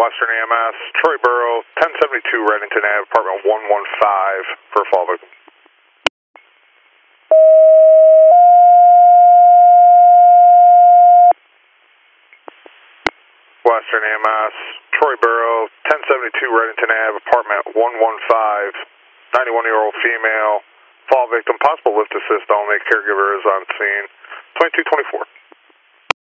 Western EMS, Troy Borough, 1072 Reddington Ave, apartment 115 for a fall victim. Western EMS, Troy Borough, 1072 Reddington Ave, apartment 115, 91-year-old female, fall victim, possible lift assist only, caregiver is on scene, 2224.